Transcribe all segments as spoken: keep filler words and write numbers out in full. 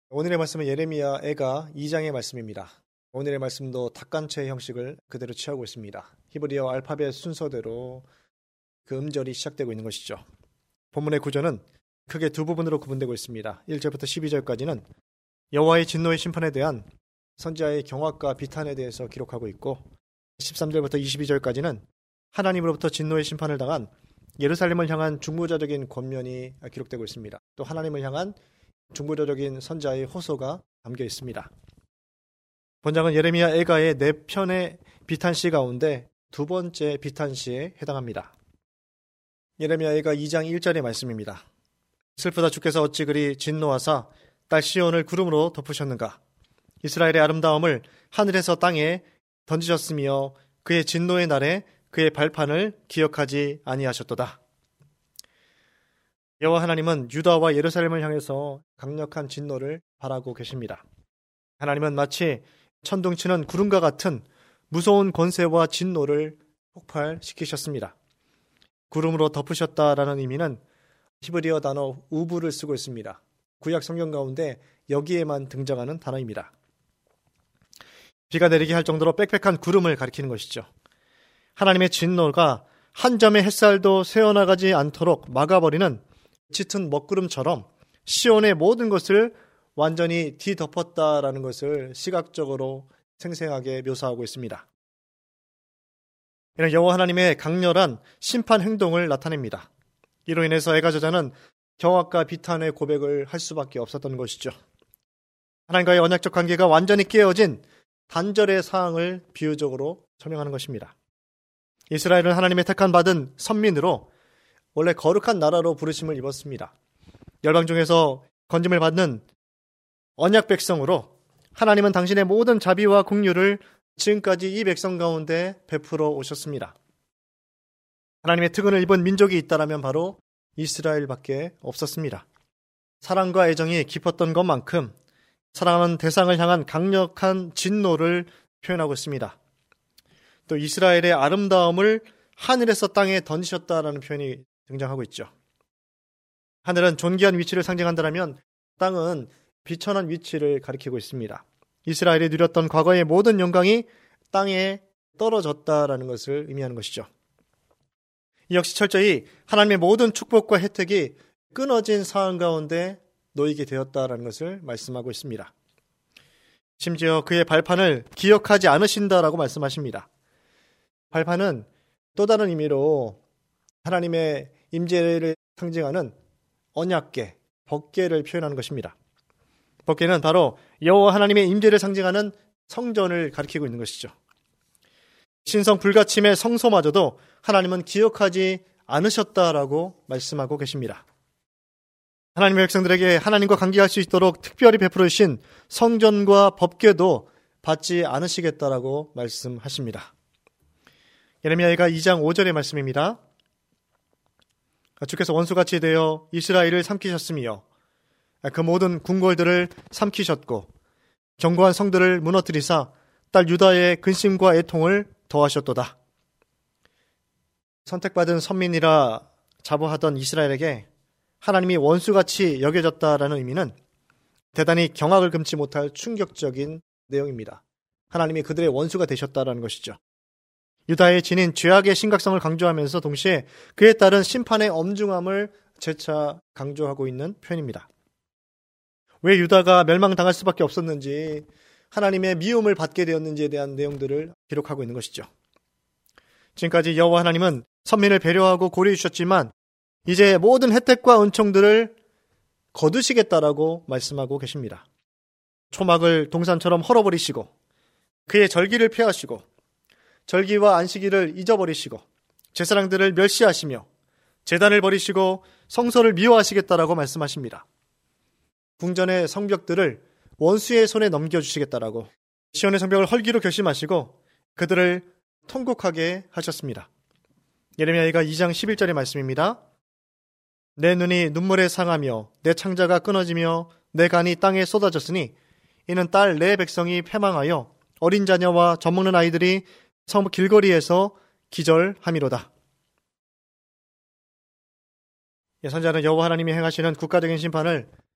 오늘의 말씀은 예레미야 애가 이 장의 말씀입니다. 오늘의 말씀도 닭간체 형식을 그대로 취하고 있습니다. 히브리어 알파벳 순서대로 그 음절이 시작되고 있는 것이죠. 본문의 구조는 크게 두 부분으로 구분되고 있습니다. 일 절부터 십이 절까지는 여호와의 진노의 심판에 대한 선지자의 경악과 비탄에 대해서 기록하고 있고, 십삼 절부터 이십이 절까지는 하나님으로부터 진노의 심판을 당한 예루살렘을 향한 중보자적인 권면이 기록되고 있습니다. 또 하나님을 향한 중보자적인 선지자의 호소가 담겨 있습니다. 본장은 예레미야 애가의 네 편의 비탄시 가운데 두 번째 비탄시에 해당합니다. 예레미야 애가 이 장 일 절의 말씀입니다. 슬프다 주께서 어찌 그리 진노하사 딸 시온을 구름으로 덮으셨는가. 이스라엘의 아름다움을 하늘에서 땅에 던지셨으며 그의 진노의 날에 그의 발판을 기억하지 아니하셨도다. 여호와 하나님은 유다와 예루살렘을 향해서 강력한 진노를 바라고 계십니다. 하나님은 마치 천둥치는 구름과 같은 무서운 권세와 진노를 폭발시키셨습니다. 구름으로 덮으셨다라는 의미는 히브리어 단어 우브를 쓰고 있습니다. 구약 성경 가운데 여기에만 등장하는 단어입니다. 비가 내리게 할 정도로 빽빽한 구름을 가리키는 것이죠. 하나님의 진노가 한 점의 햇살도 새어나가지 않도록 막아버리는 짙은 먹구름처럼 시온의 모든 것을 완전히 뒤덮었다라는 것을 시각적으로 생생하게 묘사하고 있습니다. 이는 여호와 하나님의 강렬한 심판 행동을 나타냅니다. 이로 인해서 애가 저자는 경악과 비탄의 고백을 할 수밖에 없었던 것이죠. 하나님과의 언약적 관계가 완전히 깨어진 단절의 사항을 비유적으로 설명하는 것입니다. 이스라엘은 하나님의 택한 받은 선민으로 원래 거룩한 나라로 부르심을 입었습니다. 열방 중에서 건짐을 받는 언약 백성으로 하나님은 당신의 모든 자비와 긍휼을 지금까지 이 백성 가운데 베풀어 오셨습니다. 하나님의 특은을 입은 민족이 있다라면 바로 이스라엘밖에 없었습니다. 사랑과 애정이 깊었던 것만큼 사랑하는 대상을 향한 강력한 진노를 표현하고 있습니다. 또 이스라엘의 아름다움을 하늘에서 땅에 던지셨다라는 표현이 등장하고 있죠. 하늘은 존귀한 위치를 상징한다면 땅은 비천한 위치를 가리키고 있습니다. 이스라엘이 누렸던 과거의 모든 영광이 땅에 떨어졌다라는 것을 의미하는 것이죠. 이 역시 철저히 하나님의 모든 축복과 혜택이 끊어진 상황 가운데 놓이게 되었다라는 것을 말씀하고 있습니다. 심지어 그의 발판을 기억하지 않으신다라고 말씀하십니다. 발판은 또 다른 의미로 하나님의 임재를 상징하는 언약궤, 법궤를 표현하는 것입니다. 법궤는 바로 여호와 하나님의 임재를 상징하는 성전을 가리키고 있는 것이죠. 신성 불가침의 성소마저도 하나님은 기억하지 않으셨다라고 말씀하고 계십니다. 하나님의 백성들에게 하나님과 관계할 수 있도록 특별히 베풀어 주신 성전과 법궤도 받지 않으시겠다라고 말씀하십니다. 예레미야가 이 장 오 절의 말씀입니다. 주께서 원수같이 되어 이스라엘을 삼키셨으며 그 모든 궁궐들을 삼키셨고 견고한 성들을 무너뜨리사 딸 유다의 근심과 애통을 더하셨도다. 선택받은 선민이라 자부하던 이스라엘에게 하나님이 원수같이 여겨졌다라는 의미는 대단히 경악을 금치 못할 충격적인 내용입니다. 하나님이 그들의 원수가 되셨다라는 것이죠. 유다의 진인 죄악의 심각성을 강조하면서 동시에 그에 따른 심판의 엄중함을 재차 강조하고 있는 표현입니다. 왜 유다가 멸망당할 수밖에 없었는지, 하나님의 미움을 받게 되었는지에 대한 내용들을 기록하고 있는 것이죠. 지금까지 여호와 하나님은 선민을 배려하고 고려해 주셨지만 이제 모든 혜택과 은총들을 거두시겠다라고 말씀하고 계십니다. 초막을 동산처럼 헐어버리시고 그의 절기를 폐하시고 절기와 안식일을 잊어버리시고 제사장들을 멸시하시며 제단을 버리시고 성소를 미워하시겠다라고 말씀하십니다. 궁전의 성벽들을 원수의 손에 넘겨주시겠다라고 시온의 성벽을 헐기로 결심하시고 그들을 통곡하게 하셨습니다. 예레미야가 이 장 십일 절의 말씀입니다. 내 눈이 눈물에 상하며 내 창자가 끊어지며 내 간이 땅에 쏟아졌으니 이는 딸 내 백성이 패망하여 어린 자녀와 젖먹는 아이들이 성 길거리에서 기절함이로다. 예선자는 여호와 하나님이 행하시는 국가적인 심판을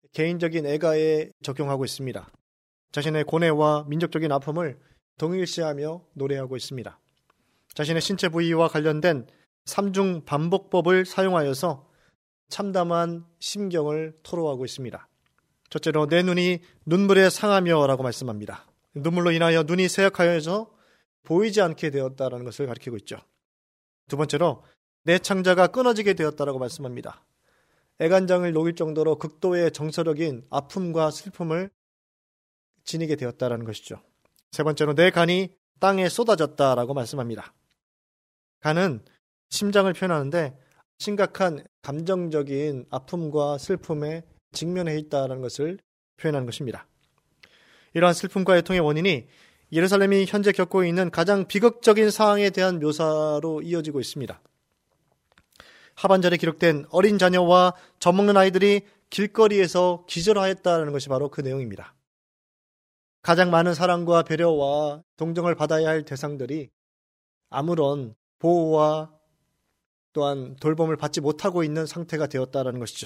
개인적인 애가에 적용하고 있습니다. 자신의 고뇌와 민족적인 아픔을 동일시하며 노래하고 있습니다. 자신의 신체 부위와 관련된 삼중 반복법을 사용하여서 참담한 심경을 토로하고 있습니다. 첫째로 내 눈이 눈물에 상하며 라고 말씀합니다. 눈물로 인하여 눈이 쇠약하여서 보이지 않게 되었다는 것을 가리키고 있죠. 두 번째로 내 창자가 끊어지게 되었다라고 말씀합니다. 애간장을 녹일 정도로 극도의 정서적인 아픔과 슬픔을 지니게 되었다는 것이죠. 세 번째로 내 간이 땅에 쏟아졌다라고 말씀합니다. 간은 심장을 표현하는데 심각한 감정적인 아픔과 슬픔에 직면해 있다는 것을 표현하는 것입니다. 이러한 슬픔과 애통의 원인이 예루살렘이 현재 겪고 있는 가장 비극적인 상황에 대한 묘사로 이어지고 있습니다. 하반절에 기록된 어린 자녀와 젖먹는 아이들이 길거리에서 기절하였다는 것이 바로 그 내용입니다. 가장 많은 사랑과 배려와 동정을 받아야 할 대상들이 아무런 보호와 또한 돌봄을 받지 못하고 있는 상태가 되었다는 것이죠.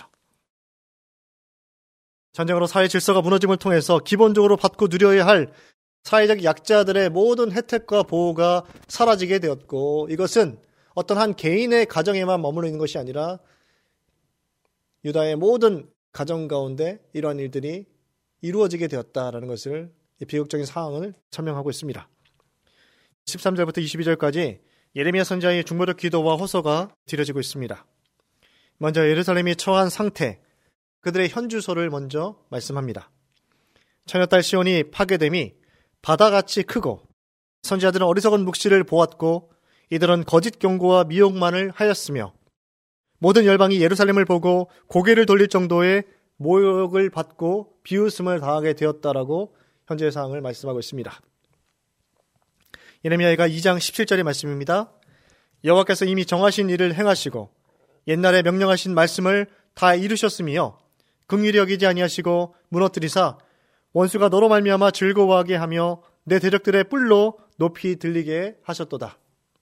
전쟁으로 사회 질서가 무너짐을 통해서 기본적으로 받고 누려야 할 사회적 약자들의 모든 혜택과 보호가 사라지게 되었고, 이것은 어떤 한 개인의 가정에만 머물러 있는 것이 아니라 유다의 모든 가정 가운데 이러한 일들이 이루어지게 되었다라는 것을, 비극적인 상황을 설명하고 있습니다. 십삼 절부터 이십이 절까지 예레미야 선지자의 중보적 기도와 호소가 드려지고 있습니다. 먼저 예루살렘이 처한 상태, 그들의 현주소를 먼저 말씀합니다. 처녀딸 시온이 파괴됨이 바다같이 크고 선지자들은 어리석은 묵시를 보았고 이들은 거짓 경고와 미혹만을 하였으며 모든 열방이 예루살렘을 보고 고개를 돌릴 정도의 모욕을 받고 비웃음을 당하게 되었다라고 현재의 상황을 말씀하고 있습니다. 예레미야가 이 장 십칠 절의 말씀입니다. 여호와께서 이미 정하신 일을 행하시고 옛날에 명령하신 말씀을 다 이루셨으며 긍휼히 여기지 아니하시고 무너뜨리사 원수가 너로 말미암아 즐거워하게 하며 내 대적들의 뿔로 높이 들리게 하셨도다.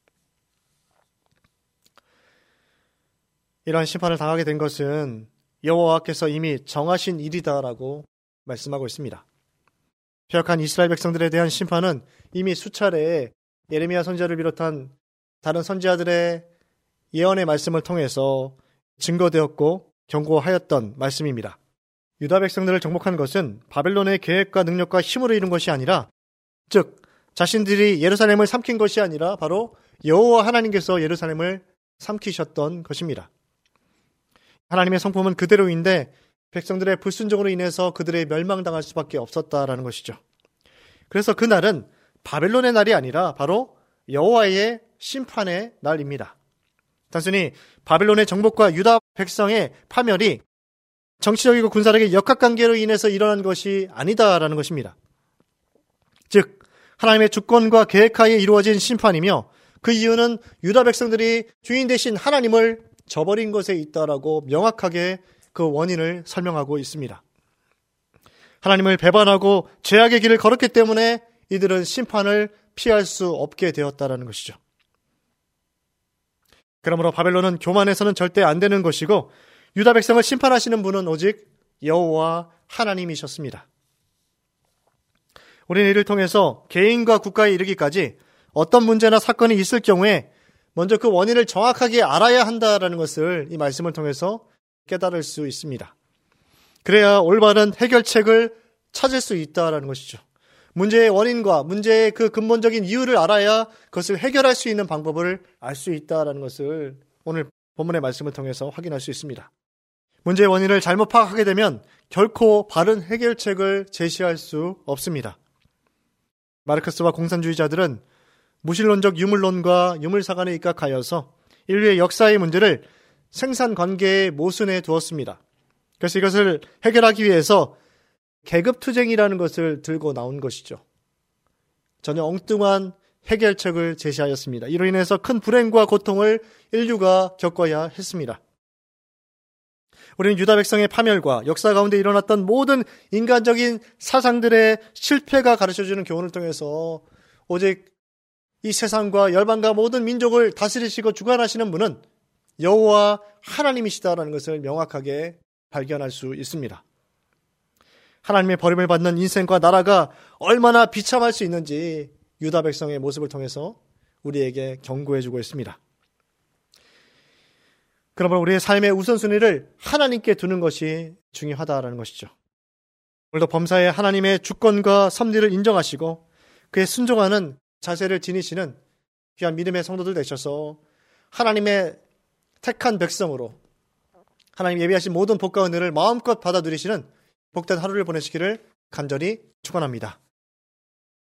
이러한 심판을 당하게 된 것은 여호와께서 이미 정하신 일이다라고 말씀하고 있습니다. 패역한 이스라엘 백성들에 대한 심판은 이미 수차례 예레미야 선지자를 비롯한 다른 선지자들의 예언의 말씀을 통해서 증거되었고 경고하였던 말씀입니다. 유다 백성들을 정복한 것은 바벨론의 계획과 능력과 힘으로 이룬 것이 아니라, 즉 자신들이 예루살렘을 삼킨 것이 아니라 바로 여호와 하나님께서 예루살렘을 삼키셨던 것입니다. 하나님의 성품은 그대로인데 백성들의 불순종으로 인해서 그들의 멸망당할 수밖에 없었다라는 것이죠. 그래서 그날은 바벨론의 날이 아니라 바로 여호와의 심판의 날입니다. 단순히 바벨론의 정복과 유다 백성의 파멸이 정치적이고 군사력의 역학관계로 인해서 일어난 것이 아니다라는 것입니다. 즉 하나님의 주권과 계획하에 이루어진 심판이며, 그 이유는 유다 백성들이 주인 되신 하나님을 저버린 것에 있다라고 명확하게 그 원인을 설명하고 있습니다. 하나님을 배반하고 죄악의 길을 걸었기 때문에 이들은 심판을 피할 수 없게 되었다라는 것이죠. 그러므로 바벨론은 교만해서는 절대 안 되는 것이고 유다 백성을 심판하시는 분은 오직 여호와 하나님이셨습니다. 우리는 이를 통해서 개인과 국가에 이르기까지 어떤 문제나 사건이 있을 경우에 먼저 그 원인을 정확하게 알아야 한다라는 것을 이 말씀을 통해서 깨달을 수 있습니다. 그래야 올바른 해결책을 찾을 수 있다라는 것이죠. 문제의 원인과 문제의 그 근본적인 이유를 알아야 그것을 해결할 수 있는 방법을 알 수 있다라는 것을 오늘 본문의 말씀을 통해서 확인할 수 있습니다. 문제의 원인을 잘못 파악하게 되면 결코 바른 해결책을 제시할 수 없습니다. 마르크스와 공산주의자들은 무신론적 유물론과 유물사관에 입각하여서 인류의 역사의 문제를 생산관계의 모순에 두었습니다. 그래서 이것을 해결하기 위해서 계급투쟁이라는 것을 들고 나온 것이죠. 전혀 엉뚱한 해결책을 제시하였습니다. 이로 인해서 큰 불행과 고통을 인류가 겪어야 했습니다. 우리는 유다 백성의 파멸과 역사 가운데 일어났던 모든 인간적인 사상들의 실패가 가르쳐주는 교훈을 통해서 오직 이 세상과 열방과 모든 민족을 다스리시고 주관하시는 분은 여호와 하나님이시다라는 것을 명확하게 발견할 수 있습니다. 하나님의 버림을 받는 인생과 나라가 얼마나 비참할 수 있는지 유다 백성의 모습을 통해서 우리에게 경고해주고 있습니다. 그러므로 우리의 삶의 우선순위를 하나님께 두는 것이 중요하다라는 것이죠. 오늘도 범사에 하나님의 주권과 섭리를 인정하시고 그에 순종하는 자세를 지니시는 귀한 믿음의 성도들 되셔서 하나님의 택한 백성으로 하나님 예비하신 모든 복과 은혜를 마음껏 받아 누리시는 복된 하루를 보내시기를 간절히 축원합니다.